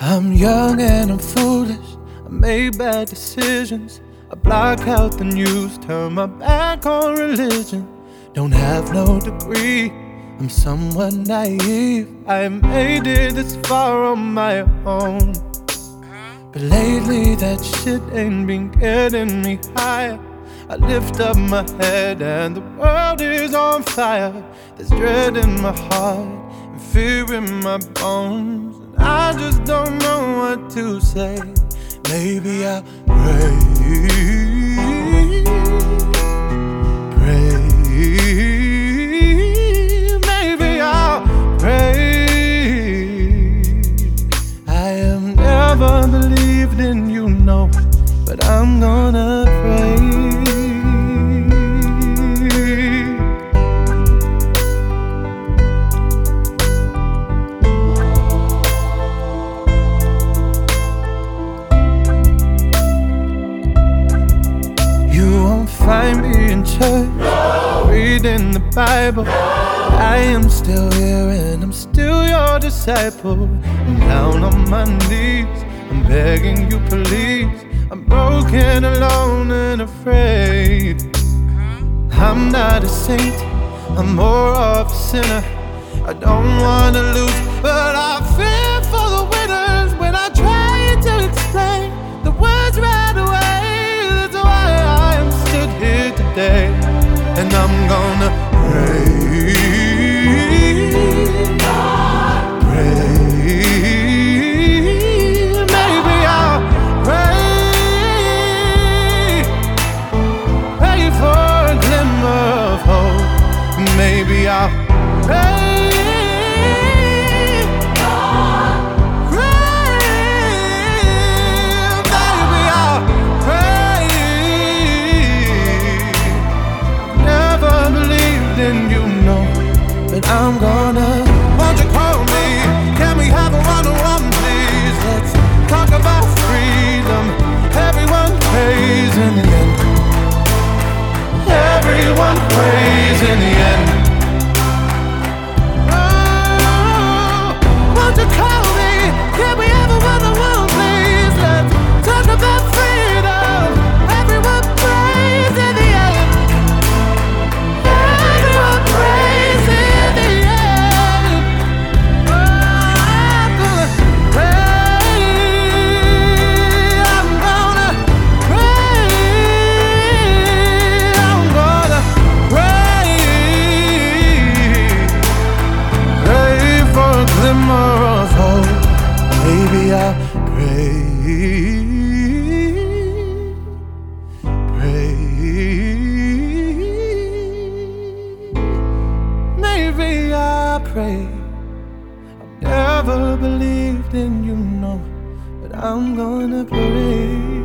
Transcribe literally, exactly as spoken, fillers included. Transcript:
I'm young and I'm foolish, I made bad decisions. I block out the news, turn my back on religion. Don't have no degree, I'm somewhat naive. I made it this far on my own, but lately that shit ain't been getting me higher. I lift up my head and the world is on fire. There's dread in my heart and fear in my bones, and I just don't know what to say. Maybe I'll pray, pray. Maybe I'll pray. I have never believed in you, no, but I'm gonna pray. Find me in church, no. Reading the Bible. No. I am still here and I'm still your disciple. I'm down on my knees, I'm begging you please. I'm broken, alone and afraid. I'm not a saint, I'm more of a sinner. I don't wanna lose, but I fear for the winners. When I try to explain the words right away, here today, and I'm gonna pray, pray. Maybe I'll pray, pray for a glimmer of hope. Maybe I'll pray. Then you know that I'm gonna. Won't you call me? Can we have a one-on-one, please? Let's talk about freedom. Everyone prays in the end. Everyone prays in the end. Oh, won't you call me? Can we have a one-on-one, please? Let's talk about freedom. Everyone prays in the end. Maybe I'll pray, pray. Maybe I'll pray. I've never believed in you, no, but I'm gonna pray.